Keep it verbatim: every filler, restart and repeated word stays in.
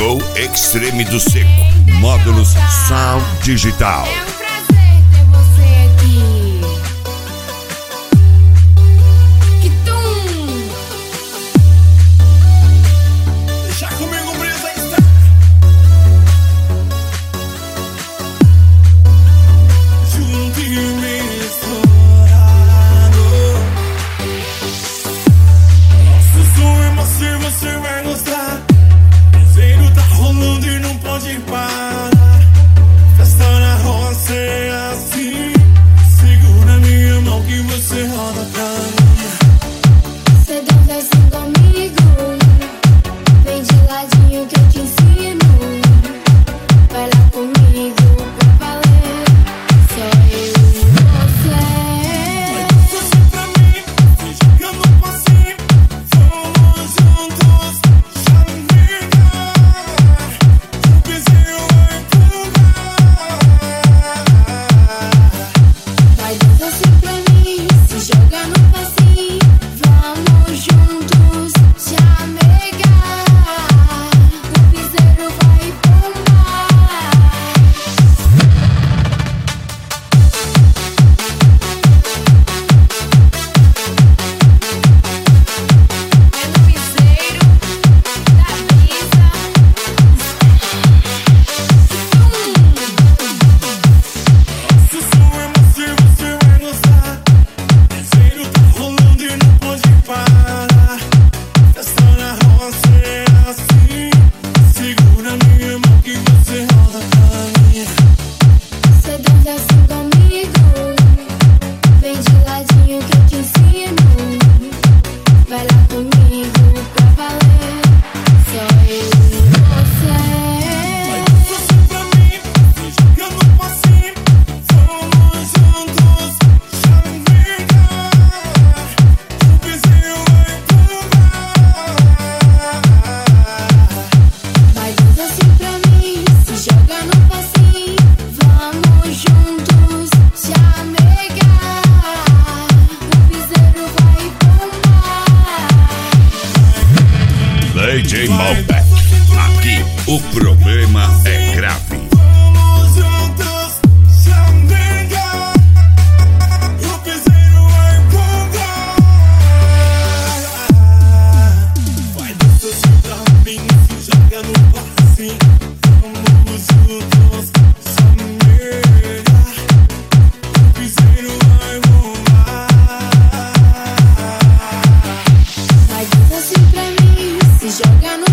Chegou Extreme do Seco, módulos Sound Digital. É um prazer ter você aqui. Que tum! Deixa comigo, brisa está. Junto e misturado. Nosso som é macio, você vai gostar. Desenho tá rolando e não pode parar. Festa na roça é assim. Segura minha mão que você roda pra mim. Cê dança assim comigo. Vem de ladinho que eu te ensino. Vai lá comigo pra valer. Só eu e você. Vai dançar pra mim, vem jogando pra cima. Vamos juntos, chamegar. O piseiro vai empurrar. Vai dançar assim pra mim, se joga no passinho. Vamos juntos chamegar. O piseiro vai bombar. É no piseiro da brisa. Se o som é macio, você vai gostar. Desenho tá rolando e não pode parar. Festa na roça é assim. Segura minha mão que você roda pra mim. Cê dança assim comigo. Vem de ladinho que eu te ensino. Vai lá comigo pra valer. Só eu e você. Vai dançar pra mim, vem jogando pra cima. Vamos juntos, chamegar. O piseiro vai empurrar. Vai dançar assim pra mim, se joga no passinho. Vamos juntos chamegar. O piseiro vai bombar. D J Malbec, aqui o problema é grave. Vamos juntos, chamegar. O piseiro vai empurrar. Vai dançar assim pra mim, se joga no passinho. Vamos juntos, chamegar. O piseiro vai bombar. Vai dançar assim pra mim, se joga no